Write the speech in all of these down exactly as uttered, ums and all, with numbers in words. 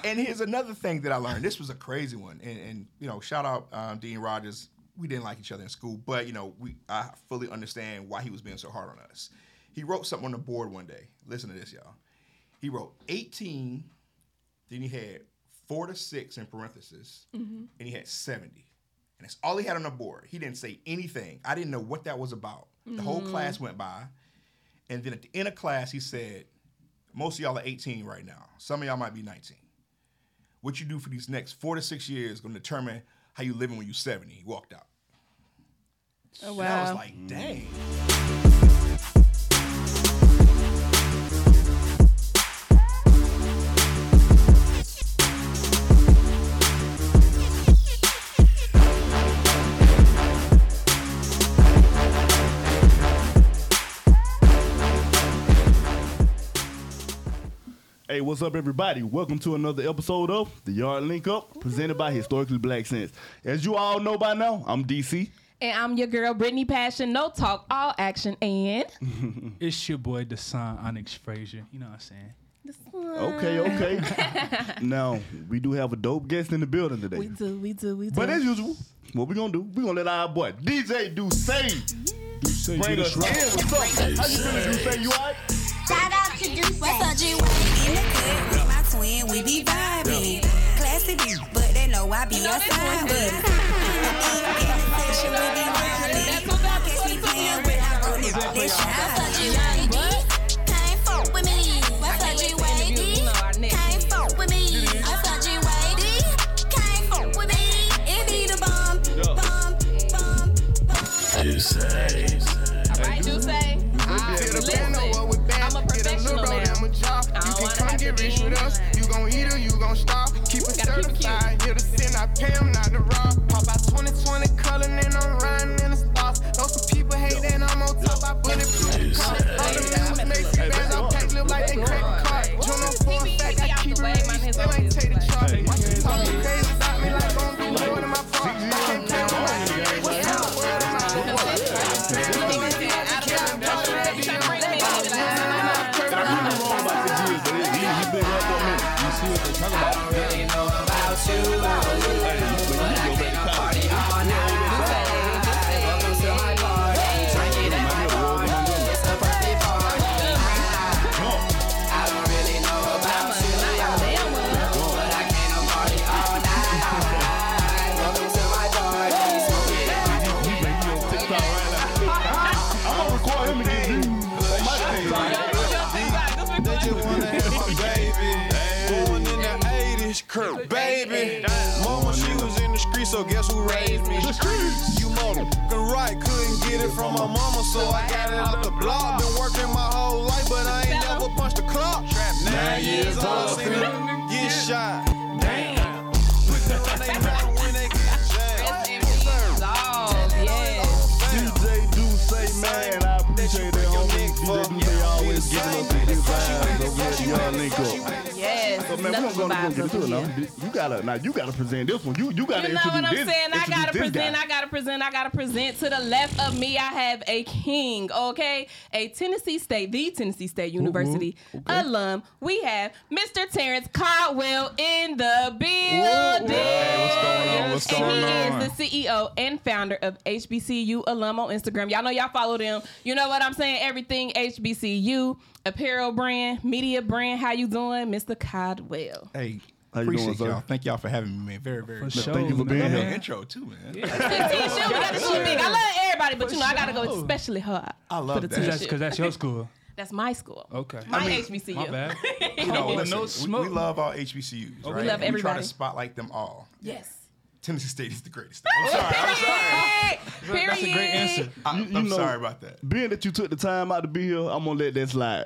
And here's another thing that I learned. This was a crazy one. And, and you know, shout out um, Dean Rogers. We didn't like each other in school, but you know, we I fully understand why he was being so hard on us. He wrote something on the board one day. Listen to this, y'all. He wrote eighteen, then he had four to six in parentheses, mm-hmm. and he had seventy. And that's all he had on the board. He didn't say anything. I didn't know what that was about. The mm-hmm. whole class went by. And then at the end of class, he said, most of y'all are eighteen right now. Some of y'all might be nineteen. What you do for these next four to six years is going to determine how you living when you're seventy. He walked out. Oh, wow. And I was like, dang. Hey, what's up, everybody? Welcome to another episode of The Yard Link Up, presented by Historically Black Sense. As you all know by now, I'm D C. And I'm your girl, Brittany Passion. No talk, all action, and... It's your boy, Desan Onyx Frazier. You know what I'm saying? Okay, okay. Now, we do have a dope guest in the building today. We do, we do, we do. But as usual, what we gonna do, we gonna let our boy, D J Duce, Duce, bring us in. What's up? How you feeling, Duce? You all right? Shout out to Duce. What's up, G? In the club with my twin, we be vibing. Classy beat, but they know I be outside with it. In the session, we be wildin'. Catch me playing when I roll it. Let's shine. What's up, G? Can't fuck with me. What's up, G? Can't fuck with me. What's up, G? Can't fuck with me. It be the bomb, bomb, bomb, bomb. Duce. All right, Duce. Listen. I'm a professional now. You can come get rich with us. You gon' eat or you gon' starve. Keep it certified. Here to sin, I pay them not to rob. Pop out twenty twenty color and I'm riding in the stars. Know some people hate that I'm on top. I bulletproof car. All the members make it bad. I'm packed live like they credit card. Juno for a fact, I keep it real. Still ain't take the charge. Watch you talking crazy about me like gon' do more than my part. I can't tell them like what's up, word of my boy. See what they talk about. I don't really know about you. But I can't party all night. Welcome to my party. Drinking in my party. It's a birthday party. I don't really know about you. But I can't party all night. Welcome to my party. Smoking in my party. I'm gonna record him again. They just wanna have my baby. Born in the eighties, Kurt, baby. Mama, she was in the street, so guess who raised me? You motherfucking right, couldn't get it from my mama, so I got it out the block. Been working my whole life, but I ain't never punched a clock. Nine years old, seen them get shot. Damn. Put them on they mouth when they get jammed. D J Duce, man, I appreciate that. D J Duce always giving us the good vibes over at the Yard Link Up. Yes, So man, we're gonna go get into it now. You gotta now. You gotta present this one. You you gotta You know introduce what I'm this. saying? I introduce gotta this present, guy. I gotta present, I gotta present. To the left of me, I have a king, okay? A Tennessee State, the Tennessee State University okay. alum. We have Mister Terrence Caldwell in the building. Hey, what's going on? What's and going he on? is the C E O and founder of H B C U Alum on Instagram. Y'all know y'all follow them. You know what I'm saying? Everything H B C U, apparel brand, media brand. How you doing, Mister Caldwell? Hey, How you appreciate doing, sir? y'all. Thank y'all for having me, man. Very, very. For much. sure. Thank you for being I love here. the intro too, man. fifteen shoes, we got the shoe big. I love everybody, but you know I gotta go especially hard. I love for the that. Because that's, t-shirt. 'cause that's your school. That's my school. Okay. My H B C U. My bad. You know, Oh, listen, no we, smoke. we love our H B C Us, right? We love We try everybody. to spotlight them all. Yes. Tennessee State is the greatest. I'm sorry. I'm sorry. Period. That's a great answer. I, You- you I'm know- sorry about that. Being that you took the time out to be here, I'm gonna let that slide.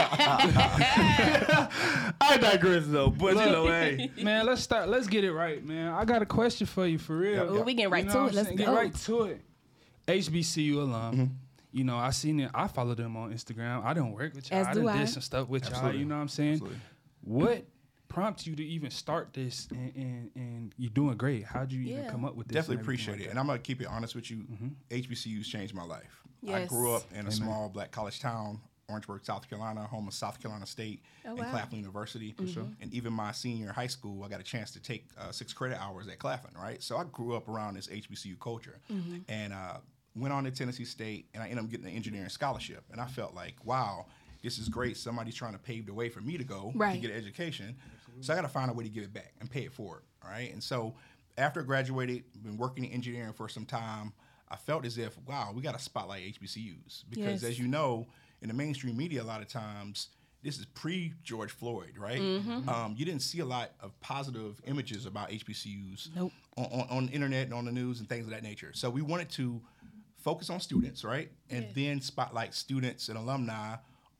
I digress though, but you know, hey, Man, let's start. Let's get it right, man. I got a question for you, for real. Ooh, we getting right You know to what it. I'm Let's saying? go. Get right to it. H B C U alum. Mm-hmm. You know, I seen it. I follow them on Instagram. I don't work with y'all. As I do done I. did some stuff with y'all. Absolutely. You know what I'm saying? Absolutely. What prompted you to even start this? And, and, and you're doing great. How'd you even Yeah. come up with this? Definitely and everything appreciate like it. that? And I'm gonna keep it honest with you. H B C Us changed my life. I Yes. grew up in a Amen. small black college town Orangeburg, South Carolina, home of South Carolina State Oh, and wow. Claflin University. And even my senior in high school, I got a chance to take uh, six credit hours at Claflin, right? So I grew up around this H B C U culture. And uh, went on to Tennessee State, and I ended up getting an engineering scholarship. And I felt like, wow, this is great. Somebody's trying to pave the way for me to go Right. to get an education. So I got to find a way to give it back and pay it forward, all right? And so after I graduated, been working in engineering for some time, I felt as if, wow, we got to spotlight H B C Us. Because Yes. as you know, in the mainstream media, a lot of times, this is pre-George Floyd, right? Um, you didn't see a lot of positive images about H B C Us Nope. on, on, on the internet and on the news and things of that nature. So we wanted to focus on students, right? And then spotlight students and alumni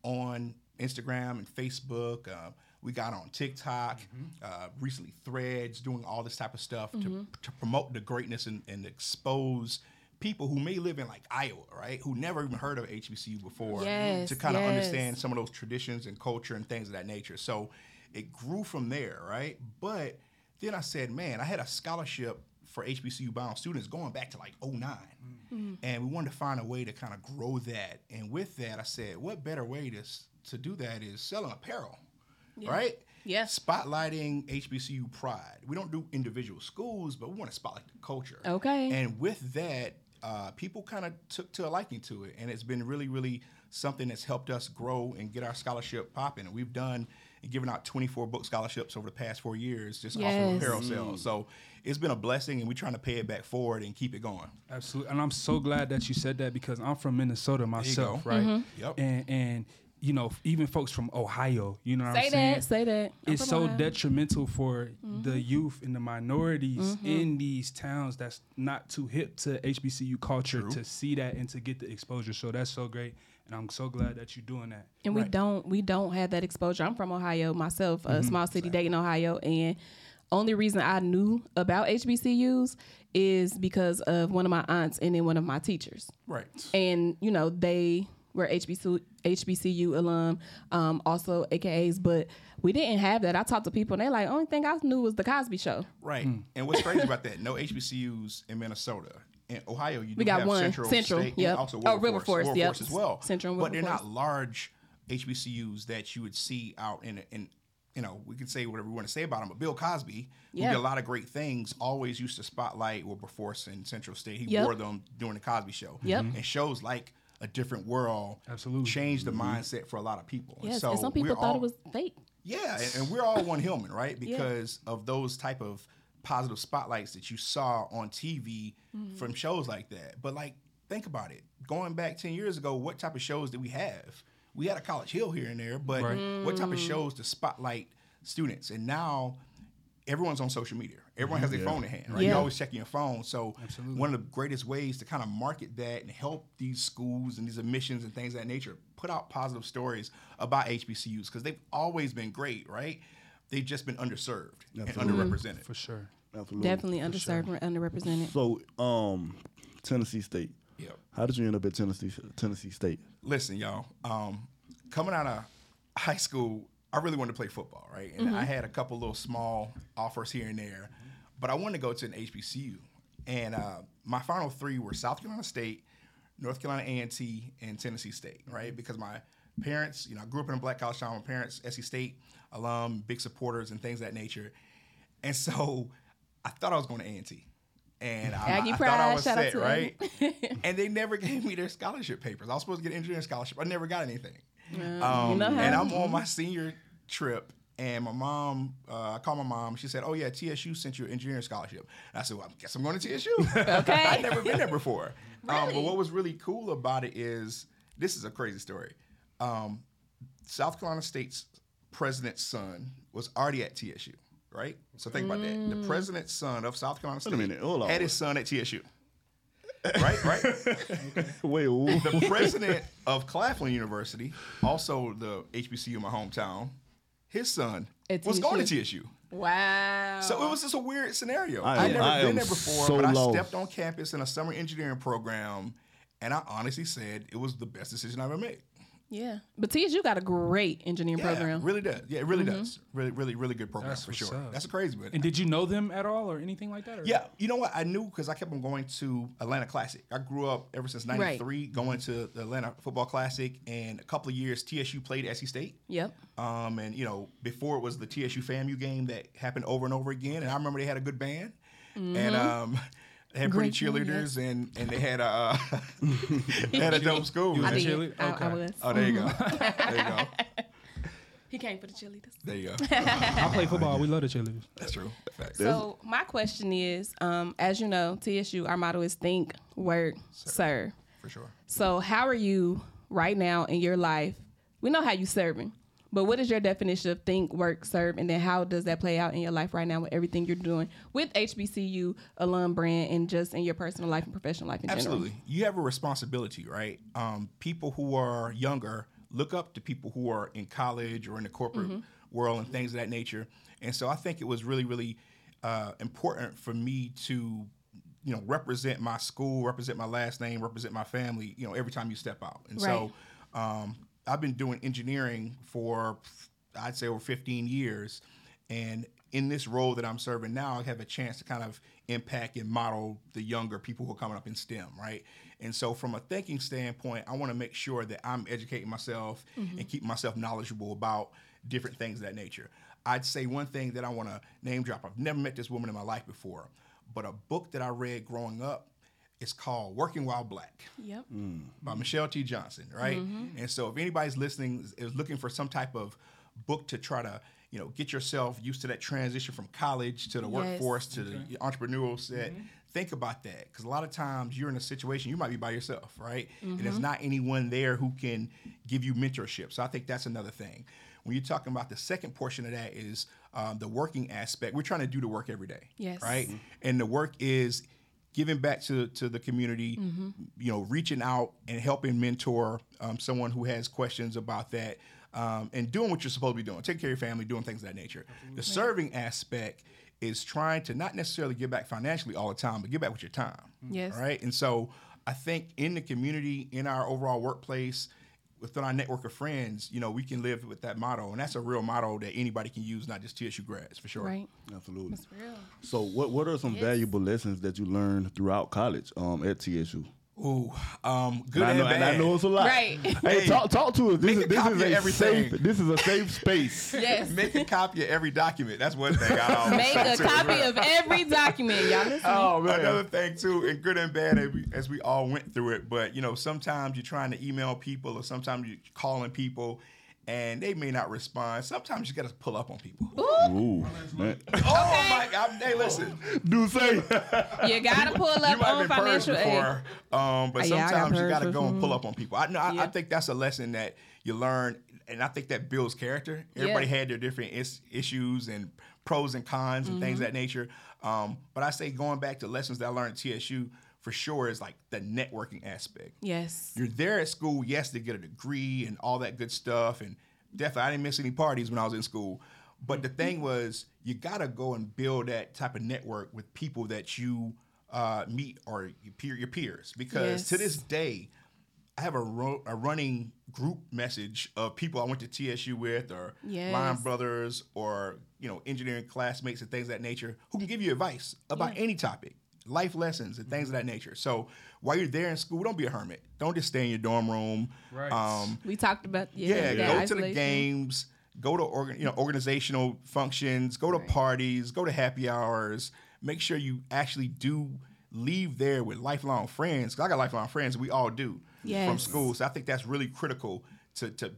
on Instagram and Facebook. Uh, we got on TikTok, uh, recently Threads, doing all this type of stuff to, to promote the greatness and, and expose people who may live in like Iowa, right? Who never even heard of H B C U before Yes, to kind of yes. understand some of those traditions and culture and things of that nature. So it grew from there, right? But then I said, man, I had a scholarship for H B C U bound students going back to like oh nine. And we wanted to find a way to kind of grow that. And with that, I said, what better way to, s- to do that is selling apparel, right? Yeah. Spotlighting H B C U pride. We don't do individual schools, but we want to spotlight the culture. Okay. And with that, uh, people kind of took to a liking to it. And it's been really, really something that's helped us grow and get our scholarship popping. And we've done and given out twenty-four book scholarships over the past four years just off of Yes. apparel sales. So it's been a blessing, and we're trying to pay it back forward and keep it going. Absolutely, and I'm so glad that you said that because I'm from Minnesota myself, go. right? Mm-hmm. Yep. And and you know, even folks from Ohio, you know what Say I'm saying? that. Say that. I'm It's from so Ohio. detrimental for the youth and the minorities in these towns that's not too hip to H B C U culture to see that and to get the exposure. So that's so great, and I'm so glad that you're doing that. And we don't we don't have that exposure. I'm from Ohio myself, a small city, Dayton, Ohio, and only reason I knew about H B C Us is because of one of my aunts and then one of my teachers. Right. And you know they were H B C U, H B C U alum, um, also A K As, but we didn't have that. I talked to people and they're like, only thing I knew was the Cosby Show. Right. And what's crazy about that, no H B C Us in Minnesota. In Ohio, you do We got have one. Central, Central, State, yep. and also Oh, Wilberforce, Wilberforce, yep. Wilberforce as well. Central and But they're Wilberforce. not large H B C Us that you would see out in, in you know, we can say whatever we want to say about him, but Bill Cosby, who Yeah. did a lot of great things, always used to spotlight Wilberforce and Central State. He Yep. wore them during the Cosby Show. Yep. And shows like A Different World Absolutely. changed the mindset for a lot of people. And Yes, so and some people we're thought all- it was fake. yeah, and, and we're all one Hillman, right? Because of those type of positive spotlights that you saw on T V from shows like that. But like, think about it. Going back ten years ago, what type of shows did we have? We had a College Hill here and there, but Right. what type of shows to spotlight students? And now everyone's on social media. Everyone has their phone in hand, right? Yeah. You're always checking your phone. So Absolutely. one of the greatest ways to kind of market that and help these schools and these admissions and things of that nature put out positive stories about H B C Us because they've always been great, right? They've just been underserved Absolutely. and underrepresented. For sure. Absolutely. Definitely underserved and underrepresented. So, um, Tennessee State. Yep. How did you end up at Tennessee Tennessee State? Listen, y'all. Um, coming out of high school, I really wanted to play football, right? And I had a couple little small offers here and there, but I wanted to go to an H B C U. And uh, my final three were South Carolina State, North Carolina A and T, and Tennessee State, right? Because my parents, you know, I grew up in a black college town. My parents, S C State alum, big supporters and things of that nature. And so I thought I was going to A and T. And I, Aggie I pride, thought I was shout out set, to right? and they never gave me their scholarship papers. I was supposed to get an engineering scholarship. I never got anything. Um, you know how- and I'm on my senior trip, and my mom, uh, I called my mom. She said, "Oh yeah, T S U sent you an engineering scholarship." And I said, "Well, I guess I'm going to T S U." Okay. I'd never been there before. Um, but Really? what was really cool about it is this is a crazy story. Um, South Carolina State's president's son was already at T S U, right? So think about that. Mm. The president's son of South Carolina State minute, hold on. had his son at T S U. Right, right. Wait, wait. The president of Claflin University, also the H B C U in my hometown, his son At was T S U. going to T S U. Wow. So it was just a weird scenario. I I'd am- never I been am there before, so but I lost. stepped on campus in a summer engineering program, and I honestly said it was the best decision I ever made. Yeah, but T S U got a great engineering Yeah, program. it really does. Yeah, it really does. Really, really, really good program That's for what's sure. up. That's a crazy one. And did you know them at all or anything like that? Or? Yeah, you know what? I knew because I kept on going to Atlanta Classic. I grew up ever since ninety-three going to the Atlanta Football Classic, and a couple of years T S U played S C State. Yep. Um, and you know, before it was the T S U FAMU game that happened over and over again, and I remember they had a good band, and um, they had pretty Great band, cheerleaders, and and they had a uh, they had a dope school. You I man. was a did. cheerleader? I, I Okay. was. Oh, there you go. There you go. He came for the cheerleaders. There you go. I play football. We love the cheerleaders. That's true. Facts. So my question is, um, as you know, T S U, our motto is think, work, serve. For sure. So how are you right now in your life? We know how you serving, but what is your definition of think, work, serve, and then how does that play out in your life right now with everything you're doing with H B C U alum brand and just in your personal life and professional life in Absolutely. general? You have a responsibility, right? Um, people who are younger look up to people who are in college or in the corporate Mm-hmm. world and things of that nature. And so I think it was really, really uh, important for me to, you know, represent my school, represent my last name, represent my family, you know, every time you step out. And so um, I've been doing engineering for, I'd say, over fifteen years. And in this role that I'm serving now, I have a chance to kind of impact and model the younger people who are coming up in STEM, right? And so from a thinking standpoint, I want to make sure that I'm educating myself and keeping myself knowledgeable about different things of that nature. I'd say one thing that I want to name drop. I've never met this woman in my life before, but a book that I read growing up is called Working While Black Yep. by Michelle T. Johnson, right? And so if anybody's listening is, is looking for some type of book to try to, you know, get yourself used to that transition from college to the Yes. workforce to the entrepreneurial set, think about that. Because a lot of times you're in a situation, you might be by yourself, right? And there's not anyone there who can give you mentorship. So I think that's another thing. When you're talking about the second portion of that is um, the working aspect. We're trying to do the work every day, Yes. right? And the work is giving back to, to the community, you know, reaching out and helping mentor um, someone who has questions about that, um, and doing what you're supposed to be doing, taking care of your family, doing things of that nature. The serving aspect is trying to not necessarily give back financially all the time, but give back with your time. Yes. Right? And so I think in the community, in our overall workplace, within our network of friends, you know, we can live with that motto. And that's a real motto that anybody can use, not just T S U grads, for sure. Right. Absolutely. That's real. So, what what are some Yes. valuable lessons that you learned throughout college um, at T S U? Ooh, um, good And I and know, bad. and I know it's a lot. Right. Hey, talk talk to us. This Make is a this copy is of a everything. safe. This is a safe space. Yes. Make a copy of every document. That's one thing I always Make say a too. copy of every document, y'all. Listen. Oh man. Another thing too, and good and bad as we, as we all went through it, but you know, sometimes you're trying to email people or sometimes you're calling people and they may not respond. Sometimes you got to pull up on people. Ooh, man. Oh my God! Hey, listen, Do say. You gotta pull you up might on have been purged financial aid. before, um, but Yeah, I got sometimes you got to purged go and before. pull up on people. I know. I, I Yeah. think that's a lesson that you learn, and I think that builds character. Everybody Yeah. had their different is, issues and pros and cons and things of that nature. Um, but I say going back to lessons that I learned at T S U for sure is like the networking aspect. Yes. You're there at school, yes, to get a degree and all that good stuff. And definitely, I didn't miss any parties when I was in school. But the thing was, you got to go and build that type of network with people that you uh, meet or your, peer, your peers. Because to Yes. this day, I have a, ro- a running group message of people I went to T S U with or Yes. line brothers or, you know, engineering classmates and things of that nature who can give you advice about any topic. Life lessons and things of that nature. So while you're there in school, don't be a hermit. Don't just stay in your dorm room. Right. Um, We talked about yeah. yeah, that go to the isolation. games, go to organ, you know, organizational functions, go to parties, go to happy hours. Make sure you actually do leave there with lifelong friends. 'Cause I got lifelong friends. We all do from Yes. school. So I think that's really critical to to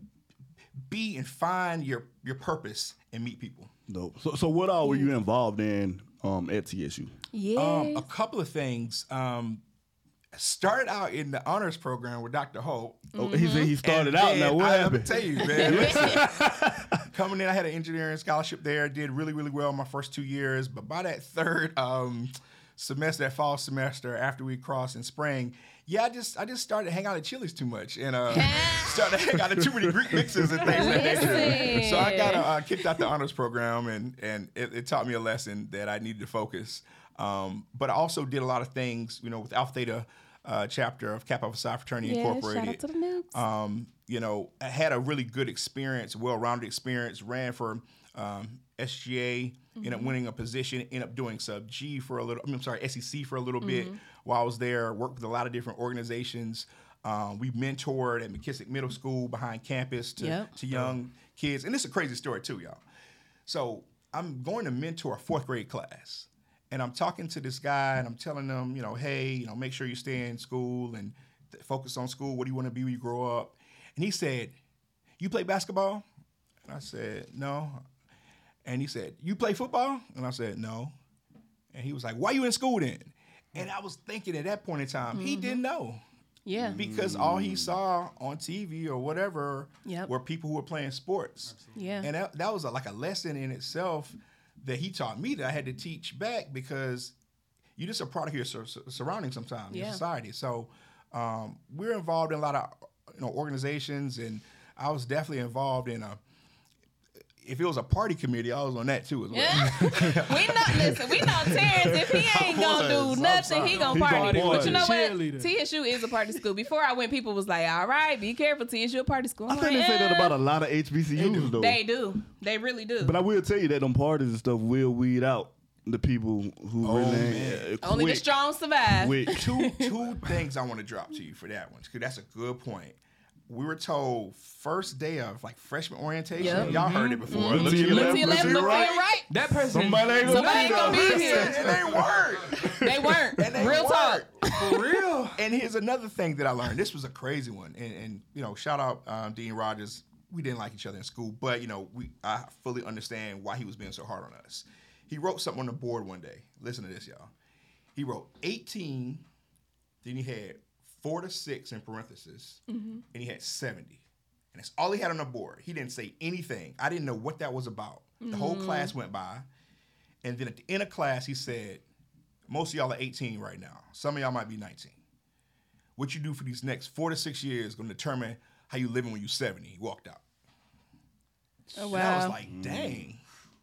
be and find your your purpose and meet people. Dope. So, so what all were you involved in um, at T S U? Yeah. Um, a couple of things. Um, started out in the honors program with Doctor Holt. Oh, he said he started And out. then, Now what I, happened? Let me tell you, man. Listen, coming in, I had an engineering scholarship there. Did really, really well my first two years. But by that third um, semester, that fall semester, after we crossed in spring, yeah, I just I just started to hang out at Chili's too much and uh, started to hang out at too many Greek mixes and things of that nature. Listen. So I got uh, kicked out the honors program, and and it, it taught me a lesson that I needed to focus. Um, but I also did a lot of things, you know, with Alpha Theta uh, chapter of Kappa Psi Fraternity Yeah, Incorporated. shout out to the Nukes. Um, you know, I had a really good experience, well-rounded experience. Ran for um, S G A, mm-hmm. ended up winning a position, ended up doing Sub G for a little. I mean, I'm sorry, S E C for a little bit Mm-hmm. while I was there. Worked with a lot of different organizations. Um, we mentored at McKissick Middle School behind campus to, Yep. to young kids, and this is a crazy story too, y'all. So I'm going to mentor a fourth grade class, and I'm talking to this guy, and I'm telling them, you know, hey, you know, make sure you stay in school and th- focus on school. What do you want to be when you grow up? And he said, you play basketball? And I said, no. And he said, you play football? And I said, no. And he was like, why you in school then? And I was thinking at that point in time, he didn't know. Yeah. Because all he saw on T V or whatever Yep. were people who were playing sports. Yeah. And that, that was a, like a lesson in itself that he taught me that I had to teach back, because you're just a product of your sur- sur- surroundings sometimes, your Yeah. society. So um, we're involved in a lot of you know organizations, and I was definitely involved in a, if it was a party committee, I was on that too as well. Yeah. we know, listen, we know Terrence, if he ain't gonna was. do nothing, he gonna He party. gonna But you know what? Cheerleader. T S U is a party school. Before I went, people was like, all right, be careful, T S U a party school. I I'm think like, they say that eh. about a lot of H B C Us though. They do. They really do. But I will tell you that them parties and stuff will weed out the people who Oh, really man. ain't uh, Only the quick strong survive. with- two two things I want to drop to you for that one, because that's a good point. We were told first day of like freshman orientation. Yep. Y'all heard it before. Mhm. Look to your Look left, to your look left, to your look to your right. right. That person. Somebody ain't gonna Somebody be ain't gonna there. be here. And they weren't. They weren't. And they Real talk. weren't. For real. And here's another thing that I learned. This was a crazy one. And, and you know, shout out um, Dean Rogers. We didn't like each other in school, but you know, we I fully understand why he was being so hard on us. He wrote something on the board one day. Listen to this, y'all. He wrote eighteen, then he had four to six in parentheses, and he had seventy. And that's all he had on the board. He didn't say anything. I didn't know what that was about. The whole class went by. And then at the end of class, he said, most of y'all are eighteen right now. Some of y'all might be nineteen. What you do for these next four to six years is going to determine how you living when you're seventy. He walked out. Oh, And I was wow. like, dang,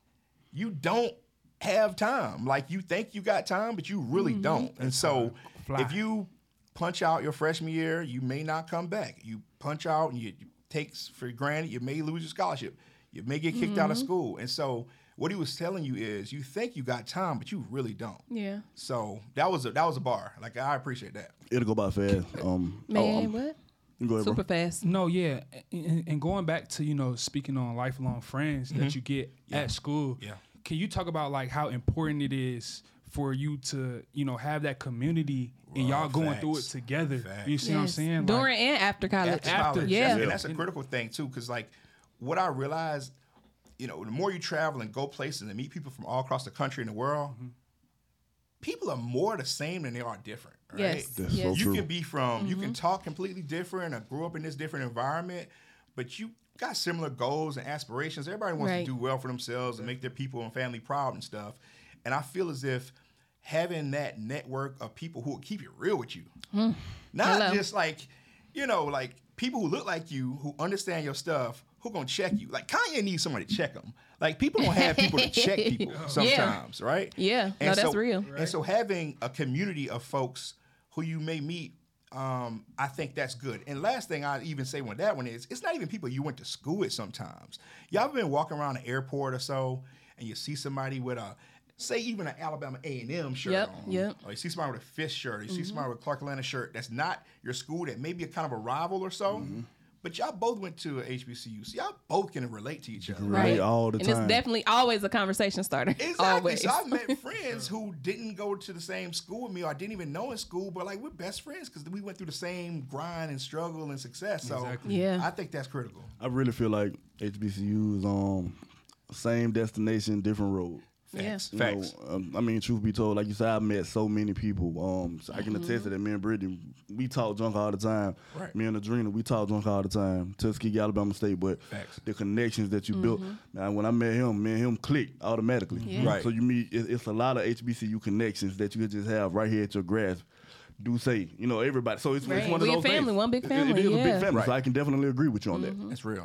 you don't have time. Like, you think you got time, but you really Mm-hmm. don't. And so Fly. if you punch out your freshman year, you may not come back. You punch out and you, you take for granted, you may lose your scholarship. You may get kicked out of Mm-hmm. school. And so what he was telling you is you think you got time, but you really don't. Yeah. So that was a that was a bar. Like, I appreciate that. It'll go by fast. Um, Man, oh, um, what? you go ahead, bro. Super fast. No, yeah, and, and going back to you know speaking on lifelong friends that you get at school. Yeah. Can you talk about like how important it is for you to you know have that community and y'all Right, going through it facts. together? Facts. You see what I'm Yes. saying? Like, During and after college. After After, college. yeah. That's- Yeah. And that's a critical thing too, because like what I realized, you know, the more you travel and go places and meet people from all across the country and the world, people are more the same than they are different. Right? Yes. That's yes. so You true. can be from, you can talk completely different or grew up in this different environment, but you got similar goals and aspirations. Everybody wants Right. to do well for themselves and make their people and family proud and stuff. And I feel as if having that network of people who will keep it real with you, not Hello. just like, you know, like people who look like you, who understand your stuff, who gonna check you. Like Kanye needs somebody to check him. Like people don't have people to check people sometimes, right? Yeah. No, that's so, real. And so having a community of folks who you may meet, um, I think that's good. And last thing I even say with that one is, it's not even people you went to school with sometimes. Y'all ever been walking around an airport or so, and you see somebody with a, say even an Alabama A and M shirt Yep, on, yep. or you see somebody with a Fish shirt, or you see Mm-hmm. somebody with a Clark Atlanta shirt that's not your school, that may be a kind of a rival or so, but y'all both went to a H B C U, so y'all both can relate to each other. Right. all the and time. it's definitely always a conversation starter. Exactly. Always. So I've met friends who didn't go to the same school with me, or I didn't even know in school, but like we're best friends because we went through the same grind and struggle and success. So Exactly. Yeah. I think that's critical. I really feel like H B C U is um same destination, different road. Facts. You Facts. know, um, I mean, truth be told, like you said, I've met so many people. Um, so I can attest to that. Me and Brittany, we talk drunk all the time. Right. Me and Adrena, we talk drunk all the time. Tuskegee, Alabama State, but Facts. the connections that you built. Man, when I met him, me and him clicked automatically. Yeah. Right. So you meet, it, it's a lot of H B C U connections that you could just have right here at your grasp. Do say, you know, everybody. So it's, Right. it's one of We a those family, things. one big It- family, It is a yeah. big family. So Right. I can definitely agree with you on that. That's real.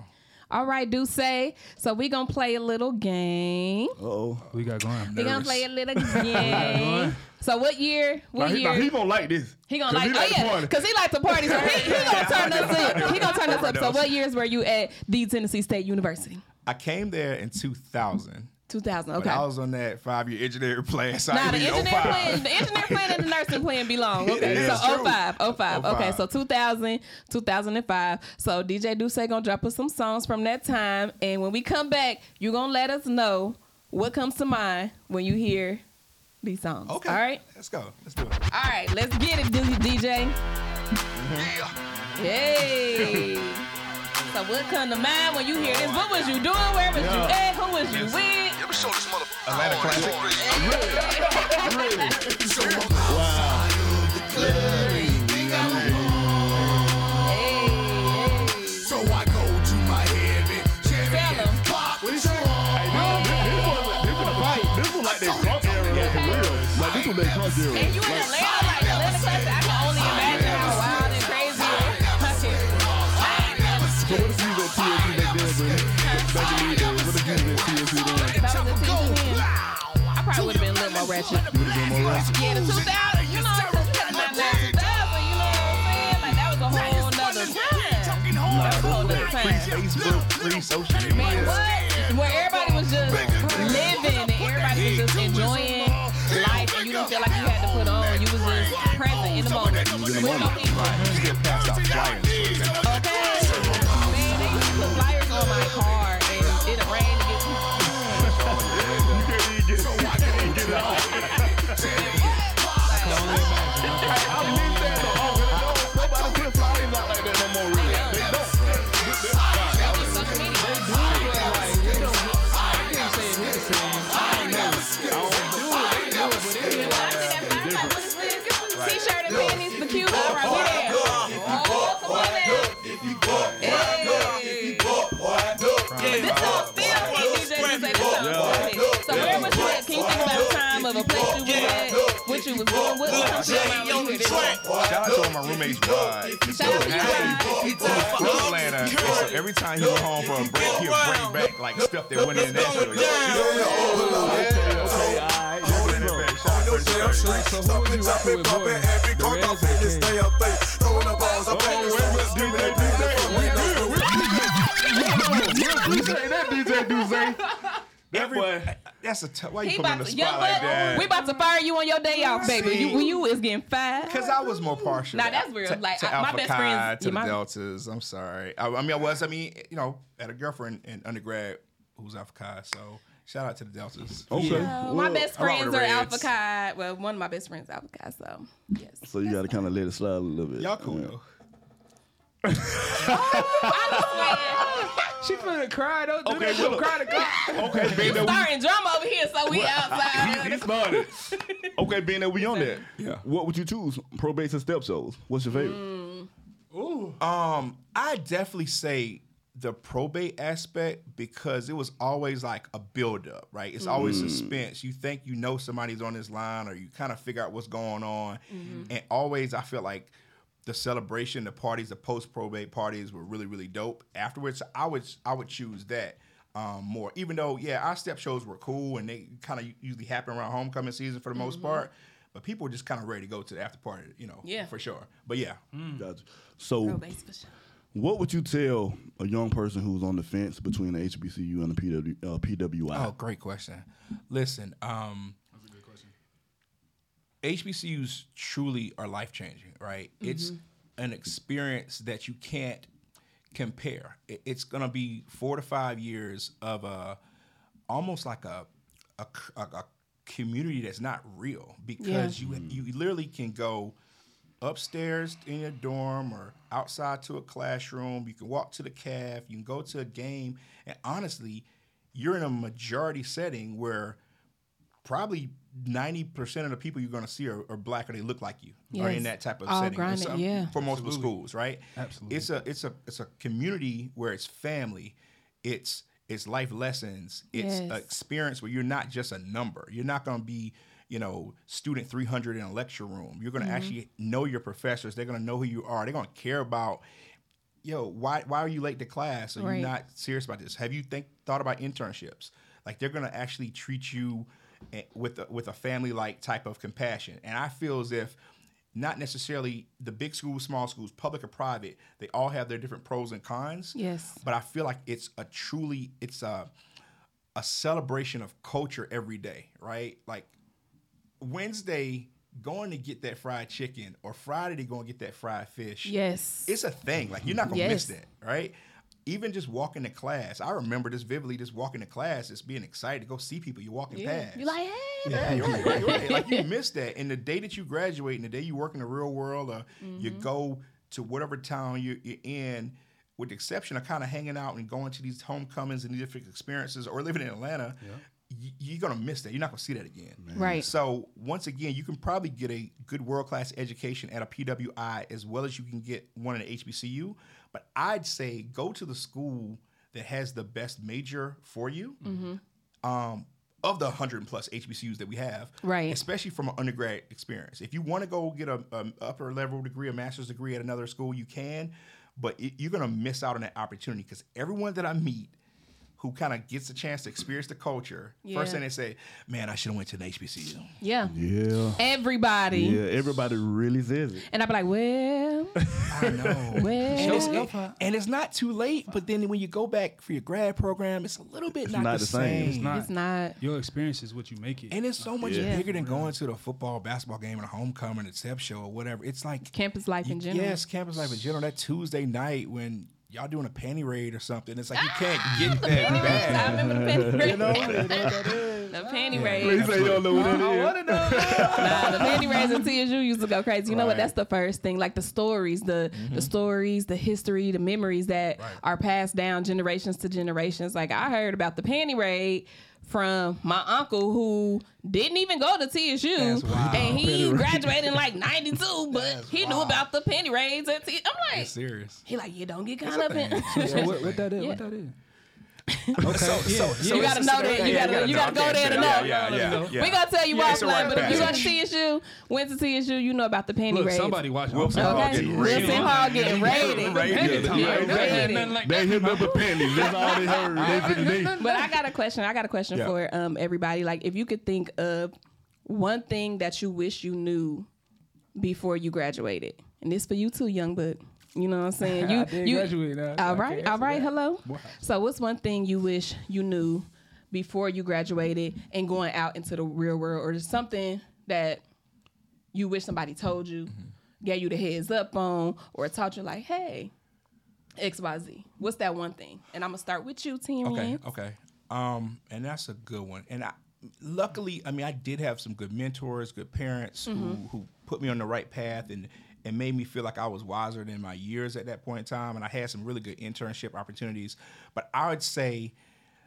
All right, do say. So we gonna play a little game. Uh-oh. We got going. We gonna play a little game. So what year? What Now, he, year? now he gonna like this. He gonna 'Cause like, he oh to yeah, party. because he like to party. So he, he gonna turn us up. He gonna turn us up. So Overdose. what years were you at the Tennessee State University? I came there in two thousand. two thousand. But Okay. I was on that five-year engineering plan. So Now I the didn't engineer oh five. plan, the engineer plan and the nursing plan belong. Okay, It so is oh true. five, oh five. oh Okay, five. so two thousand, two thousand five. So D J Duce gonna drop us some songs from that time, and when we come back, you gonna let us know what comes to mind when you hear these songs. Okay. All right. Let's go. Let's do it. All right. Let's get it, D J. Hey. So what come to mind when you hear this? What was you doing? Where was you at? Who was you with? Atlanta Classic. Hey, hey. So I go to my heaven, Chevy, Tell 'em. pop. What he say? Hey, this, this, was, this was a fight. This was like that crunk era, like for real. Like this was that crunk era. And you in Atlanta, like Atlanta Classic, I can only imagine how wild and crazy it is. So what if you was at T N T back then, bro? Back in the day, what if you was at T N T then? If I was a teacher then, I probably would have been a little more ratchet. You would have been more ratchet. Yeah, the two thousand, you know, because it's not two thousand, you know what I'm saying? Like, that was a whole nother time. That was a whole nother time. Facebook, free social media. Man, what? Where everybody was just living and everybody was just enjoying life and you didn't feel like you had to put on. You was just present in the moment. With no people. Still passed out flyers. Okay. Man, they used to put flyers on my car and it'll rain to get You can't even get it. You can't even get it out. I believe that though. Oh, really? No, nobody put flyers out like that no more, really. They don't. social media. T-shirt and panties, the cute. All right, we there. Oh, come on now. Hey. But this song still hit, D J. You say this song still hit. So where was you at? Can you think about a time of a place you was at? What you was doing? What was your mind when you hear this song? Shout out to all my roommates' ride. Shout out to you, He Ryan. from Atlanta. And so every time he went home for a break, he'll bring back like stuff that went in Nashville. Okay, all right. Bring it back. Shout out to Shorty. So who was you rocking with, boy? The Reds or the Kings? Appreciate that, D J Duce. Every, that's a tough. Why you He put me on about the to, young spot like buck, that? we about to fire you on your day off, baby. See? You, you is getting fired. Because I was more partial. Nah, to- that's real. To, Like, to I- my Alpha best Chi, friends- to yeah, the my- Deltas. I'm sorry. I, I mean, I was. I mean, you know, had a girlfriend in undergrad who's Alpha Chi. So shout out to the Deltas. Okay. Uh, my Well, best I rock with friends the are Reds. Alpha Chi. Well, one of my best friends is Alpha Chi, so yes. So you got to kind of let it slide a little bit. Y'all cool Yeah. though. She finna cry, don't do Okay, that. She'll well, cry to cry. Okay, being that we Starting drum over here, so we he, outside. he started. Okay, being that we on that, Yeah. what would you choose? Probates and step shows. What's your favorite? Mm. Um, I definitely say the probate aspect because it was always like a build up, right? It's always suspense. You think you know somebody's on this line, or you kind of figure out what's going on, and always I feel like the celebration, the parties, the post probate parties were really, really dope. Afterwards, I would I would choose that um, more. Even though, yeah, our step shows were cool and they kind of usually happen around homecoming season for the most part. But people were just kind of ready to go to the after party, you know, Yeah. for sure. But yeah, Gotcha. So, Probate's for sure. what would you tell a young person who's on the fence between the H B C U and the P W, uh, P W I? Oh, great question. Listen, um, that's a good question. H B C Us truly are life changing, right? It's an experience that you can't compare. It- It's gonna be four to five years of a almost like a a, c- a- a community that's not real because you you literally can go upstairs in your dorm or outside to a classroom. You can walk to the caf. You can go to a game, and honestly, you're in a majority setting where probably ninety percent of the people you're going to see are, are black or they look like you or in Yes. that type of All setting. grinded, It's, um, yeah. For multiple schools, right? Absolutely. It's a it's a it's a community where it's family. It's it's life lessons. It's an Yes. experience where you're not just a number. You're not going to be, you know, student three hundred in a lecture room. You're going to actually know your professors. They're going to know who you are. They're going to care about yo, why why are you late to class? Are Right. you not serious about this? Have you think thought about internships? Like they're gonna actually treat you eh, with a, with a family like type of compassion. And I feel as if not necessarily the big schools, small schools, public or private, they all have their different pros and cons. Yes. But I feel like it's a truly it's a a celebration of culture every day, right? Like Wednesday, going to get that fried chicken, or Friday to go and get that fried fish. Yes. It's a thing. Like you're not gonna miss Yes. that, right? Even just walking to class. I remember this vividly, just walking to class, just being excited to go see people you're walking Yeah. past. You're like, hey. Yeah, you're right, right, right. Like you miss that. And the day that you graduate and the day you work in the real world, or you go to whatever town you're, you're in, with the exception of kind of hanging out and going to these homecomings and these different experiences, or living in Atlanta, y- you're going to miss that. You're not going to see that again. Right. So once again, you can probably get a good world-class education at a P W I as well as you can get one at an H B C U. But I'd say go to the school that has the best major for you. Um, of the one hundred plus H B C Us that we have, Right. especially from an undergrad experience. If you want to go get a, a upper level degree, a master's degree at another school, you can, but it, you're going to miss out on that opportunity because everyone that I meet who kind of gets a chance to experience the culture, Yeah. first thing they say, man, I should have went to an H B C U. Yeah. Yeah. Everybody. Yeah, everybody really says it. And I'd be like, well, I know. well. And it's, and it's not too late, but then when you go back for your grad program, it's a little bit not, not the the same. same. It's not. It's not. Your experience is what you make it. And it's so much Yeah. bigger than going to the football, basketball game, and a homecoming, a step show, or whatever. It's like Campus life in you- general. Yes, campus life in general. That Tuesday night when y'all doing a panty raid or something, it's like you can't get that I back. remember the panty raid. You know, you know what that is. The panty Yeah. raid. Please say you don't know what that is. Nah, the panty raids at T S U used to go crazy. You know what? Right. That's the first thing. Like the stories, the the stories, the history, the memories that Right. are passed down generations to generations. Like I heard about the panty raid from my uncle who didn't even go to T S U, That's wild. and he Panty raid. graduated in like ninety-two, but That's he knew wild. about the panty raids at T. I'm like, It's serious. he like, you don't get It's caught a up in. thing. So what, what that is? Yeah. What that is? So, so, so You it's- gotta know that. You yeah, gotta, you gotta go okay, there to yeah, know. Yeah, yeah, yeah, yeah. We gonna tell you Yeah, it's a offline, rite but if you go to passage. T S U, went to T S U, you know about the panty Look, raids. somebody watching. Wilson Hall Okay, getting Wilson raided. Hall getting raided. Raided. Yeah, Yeah, they had raided. nothing like They that. hit number pennies. That's all they heard. They finna they- But I got a question. I got a question Yeah. for um everybody. Like, if you could think of one thing that you wish you knew before you graduated, and this for you too, young buck. You know what I'm saying? You, I did you, graduate now, so All I right, can't all right. answer that. Hello. Wow. So, what's one thing you wish you knew before you graduated and going out into the real world, or just something that you wish somebody told you, gave you the heads up on, or taught you like, hey, X Y Z. What's that one thing? And I'm gonna start with you, Tyrion. Okay, okay. Um, and that's a good one. And I, luckily, I mean, I did have some good mentors, good parents who, who put me on the right path and and made me feel like I was wiser than my years at that point in time. And I had some really good internship opportunities. But I would say,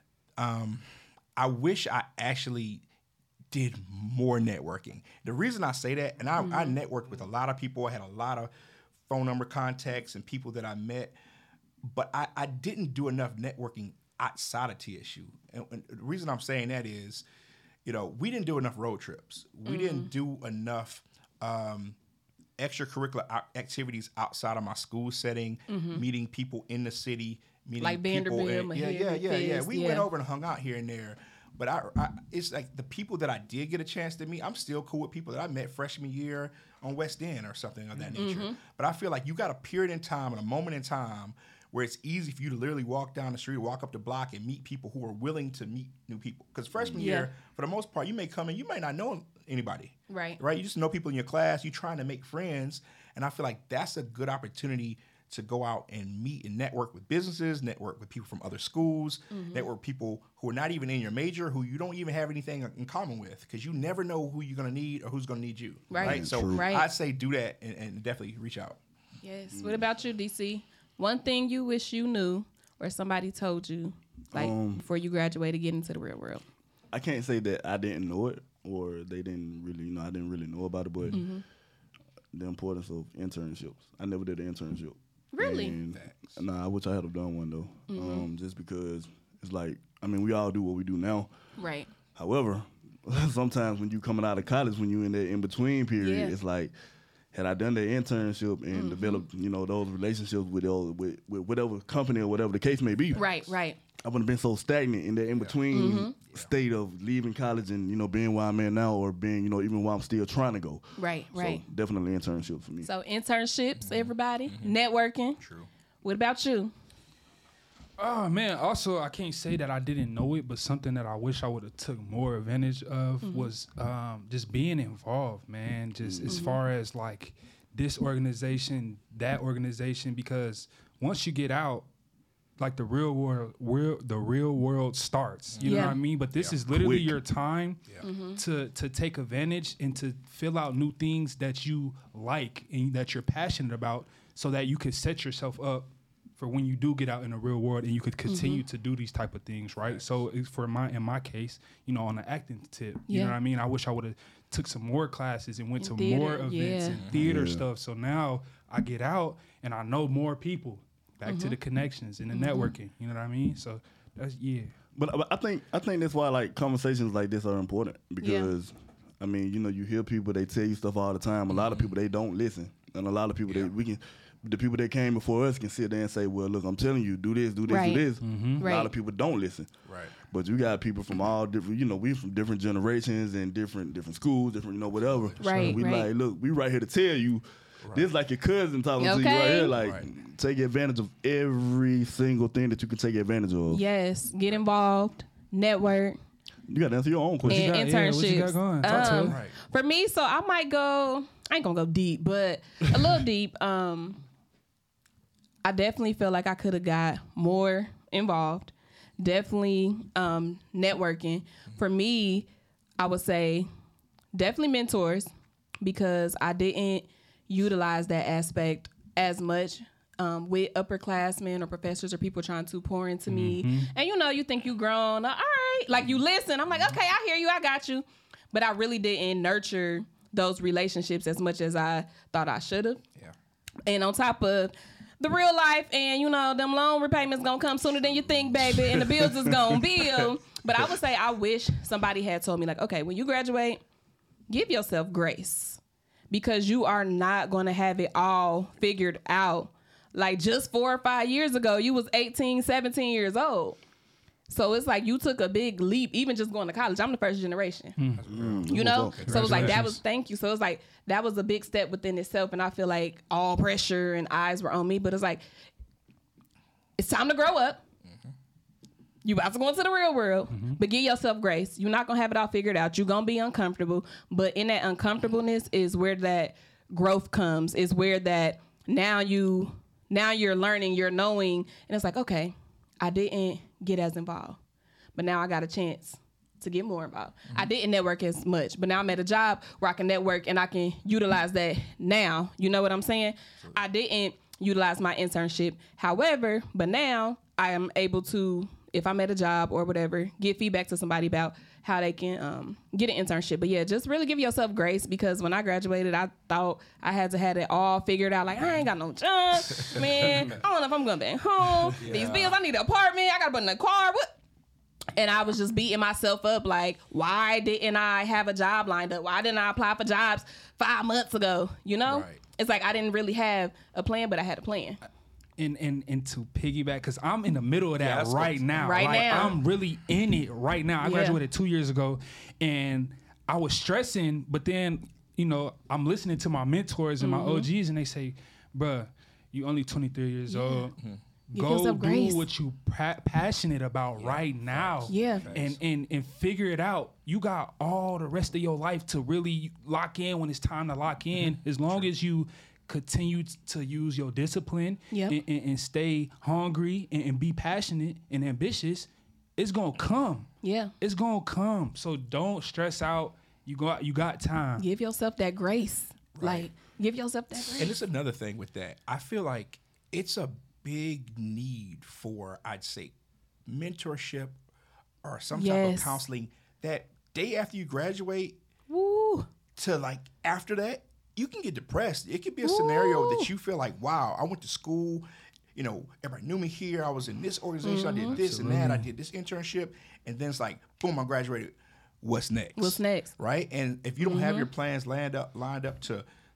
um, I wish I actually did more networking. The reason I say that, and I, I networked with a lot of people. I had a lot of phone number contacts and people that I met, but I, I didn't do enough networking outside of T S U. And, and the reason I'm saying that is, you know, we didn't do enough road trips. We didn't do enough um, extracurricular o- activities outside of my school setting, meeting people in the city, meeting Like people. Vanderbilt, in- yeah, yeah, Mahir, yeah, yeah. Fist, We yeah. went over and hung out here and there. But I, I, it's like the people that I did get a chance to meet, I'm still cool with people that I met freshman year on West End or something of that nature. Mm-hmm. But I feel like you got a period in time and a moment in time where it's easy for you to literally walk down the street, walk up the block, and meet people who are willing to meet new people. Because freshman Yeah. year, for the most part, you may come in, you may not know anybody. Right. Right? You just know people in your class, you're trying to make friends. And I feel like that's a good opportunity to go out and meet and network with businesses, network with people from other schools, Mm-hmm. network with people who are not even in your major, who you don't even have anything in common with, because you never know who you're going to need or who's going to need you. Right. So True. Right. I'd say do that and, and definitely reach out. Yes. What about you, D C? One thing you wish you knew or somebody told you, like Um, before you graduated, get into the real world. I can't say that I didn't know it or they didn't really, you know, I didn't really know about it, but the importance of internships. I never did an internship. Really? And, nah, I wish I had have done one though. Um, just because it's like, I mean, we all do what we do now. Right. However, sometimes when you coming out of college, when you in that in between period, Yeah. it's like, had I done the internship and Mm-hmm. developed, you know, those relationships with, those, with with whatever company or whatever the case may be, Right, right. I wouldn't have been so stagnant in that in between Mm-hmm. state of leaving college and, you know, being where I'm at now, or being, you know, even while I'm still trying to go. Right, right. So definitely internship for me. So internships, everybody, networking. True. What about you? Oh man! Also, I can't say that I didn't know it, but something that I wish I would have took more advantage of Mm-hmm. was um, just being involved, man. Just Mm-hmm. as far as like this organization, that organization, because once you get out, like the real world, real the real world starts. You know Yeah. what I mean? But this is literally Quick. your time Mm-hmm. to to take advantage and to fill out new things that you like and that you're passionate about, so that you can set yourself up for when you do get out in the real world and you could continue Mm-hmm. to do these type of things, right? So it's for my in my case, you know, on the acting tip, you Yeah. know what I mean? I wish I would have took some more classes and went In to more theater, events yeah. and theater Yeah. stuff. So now I get out and I know more people. Back Mm-hmm. to the connections and the networking, you know what I mean? So that's yeah. But, but I think I think that's why like conversations like this are important, because I mean, you know, you hear people, they tell you stuff all the time. A lot of people, they don't listen, and a lot of people they we can the people that came before us can sit there and say, well, look, I'm telling you, do this, do this, Right. do this. Mm-hmm. A Right. lot of people don't listen. Right. But you got people from all different, you know, we from different generations and different different schools, different, you know, whatever. Right, we right. like, look, we right here to tell you. This is like your cousin talking to you right Okay. here. Like, Right. take advantage of every single thing that you can take advantage of. Yes, get involved, network, You got to answer your own question. and got- yeah, internships. what you got going? Talk to Um, us. Right. For me, so I might go. I ain't gonna go deep, but a little deep. Um, I definitely feel like I could have got more involved. Definitely um, networking. For me, I would say definitely mentors, because I didn't utilize that aspect as much um, with upperclassmen or professors or people trying to pour into me. And you know, you think you grown, all right, like you listen. I'm like, okay, I hear you, I got you. But I really didn't nurture those relationships as much as I thought I should have. Yeah. And on top of the real life, and you know, them loan repayments gonna come sooner than you think, baby, and the bills is gonna bill. But I would say I wish somebody had told me, like, okay, when you graduate, give yourself grace, because you are not gonna have it all figured out. Like just four or five years ago, you was eighteen, seventeen years old. So it's like you took a big leap, even just going to college. I'm the first generation. You know? So it's like that was, thank you. So it's like that was a big step within itself. And I feel like all pressure and eyes were on me. But it's like, it's time to grow up. You about to go into the real world, but give yourself grace. You're not going to have it all figured out. You're going to be uncomfortable. But in that uncomfortableness is where that growth comes, is where that now you, now you're learning, you're knowing. And it's like, okay, I didn't get as involved, but now I got a chance to get more involved. I didn't network as much, but now I'm at a job where I can network and I can utilize that now. You know what I'm saying? I didn't utilize my internship. However, but now I am able to, if I'm at a job or whatever, give feedback to somebody about how they can um, get an internship. But yeah, just really give yourself grace, because when I graduated, I thought I had to have it all figured out. Like, I ain't got no job, man. I don't know if I'm going to be at home. These bills, I need an apartment. I got to put in a car. What? And I was just beating myself up like, why didn't I have a job lined up? Why didn't I apply for jobs five months ago? You know? Right. It's like I didn't really have a plan, but I had a plan. And, and and to piggyback, because I'm in the middle of that that's right good. now. Right like, now. I'm really in it right now. I Yeah. graduated two years ago, and I was stressing, but then, you know, I'm listening to my mentors and Mm-hmm. my O Gs, and they say, bruh, you only twenty-three years old. Give Go yourself do grace. what you pa- passionate about right now. Yeah. And, and and figure it out. You got all the rest of your life to really lock in when it's time to lock in. As long as you continue t- to use your discipline Yep. and, and, and stay hungry and, and be passionate and ambitious, it's gonna come. Yeah. It's gonna come. So don't stress out. You got you got time. Give yourself that grace. Like, give yourself that grace. And it's another thing with that. I feel like it's a big need for, I'd say, mentorship or some type Yes. of counseling that day after you graduate Woo. to like after that, you can get depressed. It could be a scenario Woo. that you feel like, wow, I went to school, you know, everybody knew me here. I was in this organization. I Mm-hmm. did this and that. I did this internship. And then it's like, boom, I graduated. What's next? What's next? Right? And if you don't have your plans lined up lined up to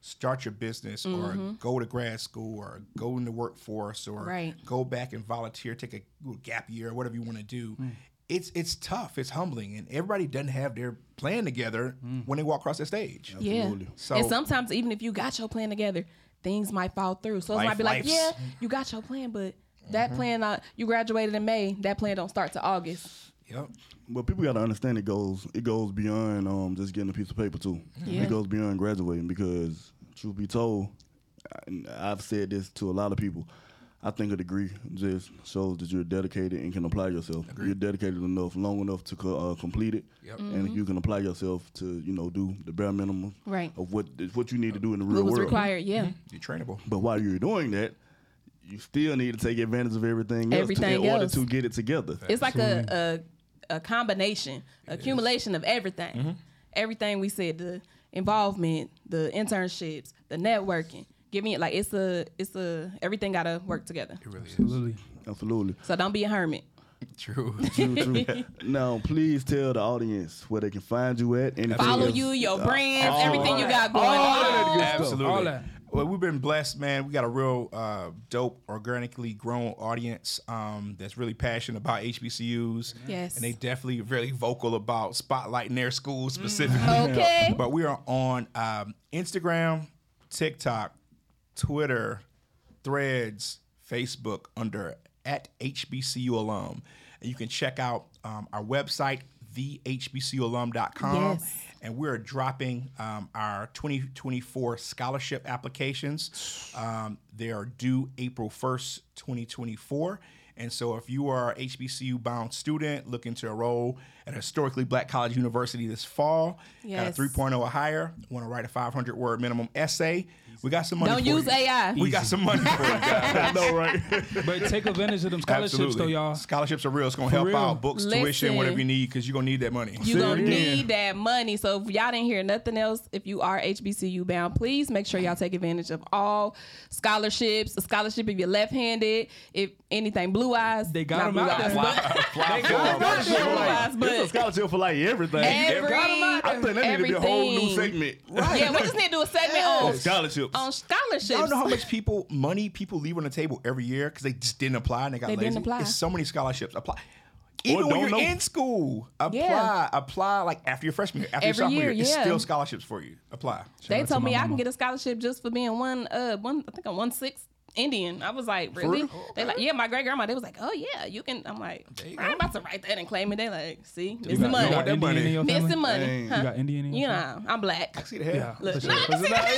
start your business or go to grad school or go in the workforce or Right. go back and volunteer, take a gap year or whatever you want to do. It's it's tough. It's humbling, and everybody doesn't have their plan together when they walk across the stage. Absolutely. Yeah. So- and sometimes even if you got your plan together, things might fall through. So it Life- might be like, life's- yeah, you got your plan, but that plan, uh, you graduated in May. That plan don't start to August. Yep. But people got to understand it goes it goes beyond um, just getting a piece of paper too. Yeah. It goes beyond graduating because, truth be told, and I've said this to a lot of people. I think a degree just shows that you're dedicated and can apply yourself. You're dedicated enough, long enough to co- uh, complete it, Yep. and you can apply yourself to you know do the bare minimum Right. of what what you need to do in the real What was world. required, yeah. You're trainable. But while you're doing that, you still need to take advantage of everything else to, Everything in order else. to get it together. It's like a, a a combination, accumulation of everything. Everything we said, the involvement, the internships, the networking. Give me like it's a it's a everything gotta work together. It really is. Absolutely. Absolutely. So don't be a hermit. True. True, true. Now, please tell the audience where they can find you at. Anything Follow else. you, your Uh, brands, all everything you got going all on. that good stuff. Absolutely. All that. Well, we've been blessed, man. We got a real uh, dope, organically grown audience um, that's really passionate about H B C Us. Yes. And they definitely really vocal about spotlighting their school specifically. Okay. But we are on um, Instagram, TikTok, Twitter, Threads, Facebook under at H B C U alum. And you can check out um, our website, the H B C U alum dot com. Yes. And we're dropping um, our twenty twenty-four scholarship applications. Um, they are due April first, twenty twenty-four. And so if you are a H B C U-bound student looking to enroll at a historically black college university this fall, got a Yes. three point oh or higher, want to write a five hundred word minimum essay, we got some money Don't for use you. A I. We got some money for you, guys. I know, right? But take advantage of them scholarships, Absolutely. though, y'all. Scholarships are real. It's going to For help real. out books, tuition, Listen. whatever you need, because you're going to need that money. You're Say going to it again. need that money. So if y'all didn't hear nothing else, if you are H B C U bound, please make sure y'all take advantage of all scholarships. A scholarship if you're left-handed, if anything, blue eyes. They got not them blue out eyes, there. but Fly They forward. got Not blue eyes, It's a but scholarship for like everything. every, I think that need to be a whole new everything. segment. Yeah, we just need to do a segment on, On scholarships. on scholarships. Y'all know how much people, money people leave on the table every year because they just didn't apply and they got They lazy? didn't apply. It's so many scholarships. Apply. Even Or when don't you're know. in school, apply. Yeah. Apply like after your freshman year, after Every your sophomore year, year. It's yeah. still scholarships for you. Apply. They out to told my me I mama. can get a scholarship just for being one, uh, one. I think I'm one sixth Indian. I was like, really? They like, yeah, my great grandma. They was like, oh yeah, you can. I'm like, you I'm go. about to write that and claim it. They like, see, You missing got, money, you got that Indian money. in your family? missing money. Dang. Huh? You got Indian in your You family? know, I'm black. I see the hair. Yeah, Look, for sure. nah, For sure. see that?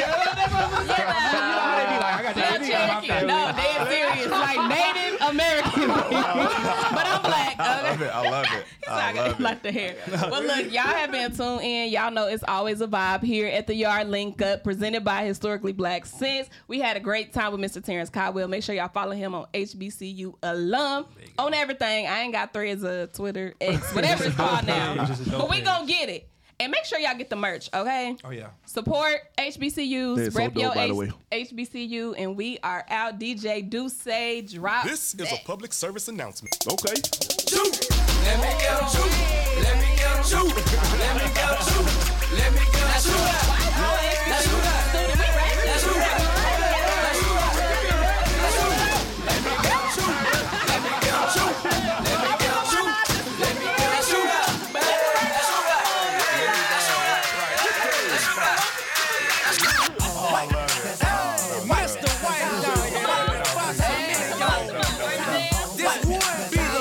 I got the Not Indian in my Cherokee. family. No, dead serious. Like Native American. But I'm black. I love Okay? it. I love it. So I I love it. like the hair. Well, look, y'all have been tuned in. Y'all know it's always a vibe here at the Yard Link Up, presented by Historically Black Sense. We had a great time with Mister Terrence Caldwell. Make sure y'all follow him on H B C U alum on everything. I ain't got Threads, uh, Twitter, X, whatever it's called now. Just a dope But we page. gonna get it. And make sure y'all get the merch, okay? Oh yeah. Support H B C Us, They're so rep your dope, by the H- way. H B C U, and we are out. D J Duce, drop. This is a public service announcement. Okay. Let me get 'em. Let me get 'em. Let me get 'em. Let me get 'em. Let's shoot up. Let's shoot up. Let's shoot up. Let's shoot up. Let's shoot up. Let me get 'em. Let me get 'em. Let me get 'em. Let me get 'em. Let's shoot up. Let's shoot up. Mister White down here. This would be the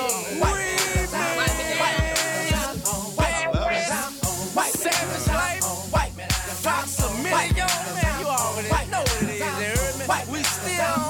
remix. Savage life. Fox a million. Man, you already know what it is. You heard me? We still